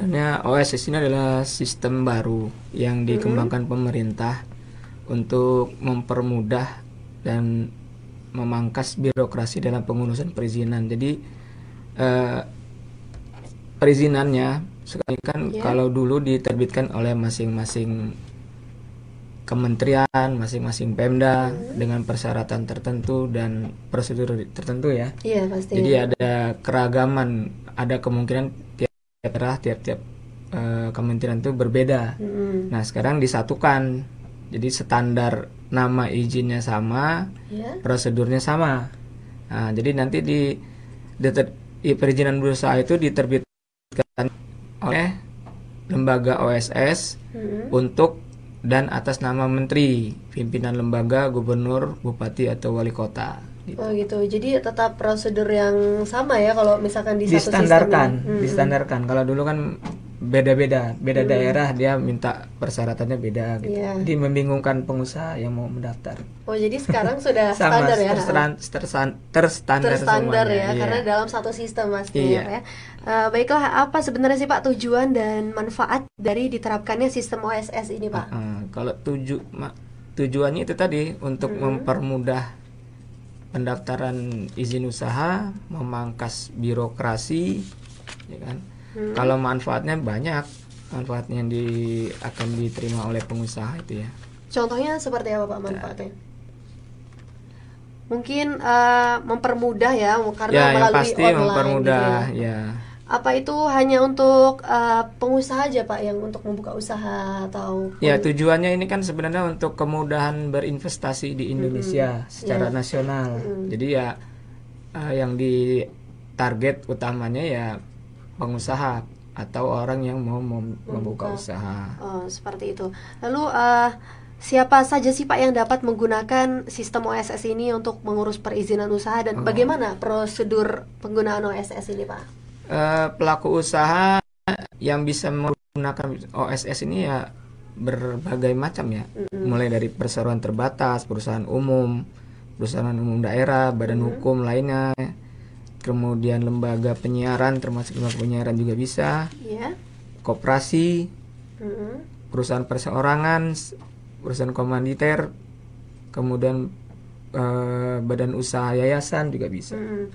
Sebenarnya OSS ini adalah sistem baru yang dikembangkan pemerintah untuk mempermudah dan memangkas birokrasi dalam pengurusan perizinan. Jadi perizinannya sekarang kan kalau dulu diterbitkan oleh masing-masing kementerian, masing-masing Pemda dengan persyaratan tertentu dan prosedur tertentu ya. Iya, pasti. Jadi ada keragaman, ada kemungkinan tiap daerah, tiap kementerian itu berbeda. Nah, sekarang disatukan. Jadi standar nama izinnya sama, prosedurnya sama. Nah, jadi nanti di perizinan berusaha itu diterbitkan oleh lembaga OSS untuk dan atas nama menteri, pimpinan lembaga, gubernur, bupati atau wali kota. Gitu. Oh gitu. Jadi tetap prosedur yang sama ya kalau misalkan di satu distandarkan, sistem. distandarkan. Kalau dulu kan beda-beda, daerah dia minta persyaratannya beda gitu. Jadi membingungkan pengusaha yang mau mendaftar. Oh jadi sekarang sudah sama, standar ya? Terstandar ya, karena dalam satu sistem pastinya ya. Baiklah, apa sebenarnya sih Pak tujuan dan manfaat dari diterapkannya sistem OSS ini Pak? Kalau tujuannya itu tadi untuk mempermudah pendaftaran izin usaha, memangkas birokrasi, ya kan? Kalau manfaatnya banyak, manfaatnya yang akan diterima oleh pengusaha itu ya. Contohnya seperti apa Pak manfaatnya? Mungkin mempermudah ya, karena ya, melalui pasti online mempermudah gitu ya. Apa itu hanya untuk pengusaha aja Pak yang untuk membuka usaha atau? Ya tujuannya ini kan sebenarnya untuk kemudahan berinvestasi di Indonesia secara nasional. Jadi ya yang di target utamanya ya pengusaha atau orang yang mau membuka usaha. Oh, seperti itu. Lalu siapa saja sih Pak yang dapat menggunakan sistem OSS ini untuk mengurus perizinan usaha dan bagaimana prosedur penggunaan OSS ini Pak? Pelaku usaha yang bisa menggunakan OSS ini ya berbagai macam ya, mulai dari perseroan terbatas, perusahaan umum daerah, badan hukum lainnya, kemudian lembaga penyiaran termasuk lembaga penyiaran juga bisa, koperasi, perusahaan perseorangan, perusahaan komanditer, kemudian badan usaha yayasan juga bisa.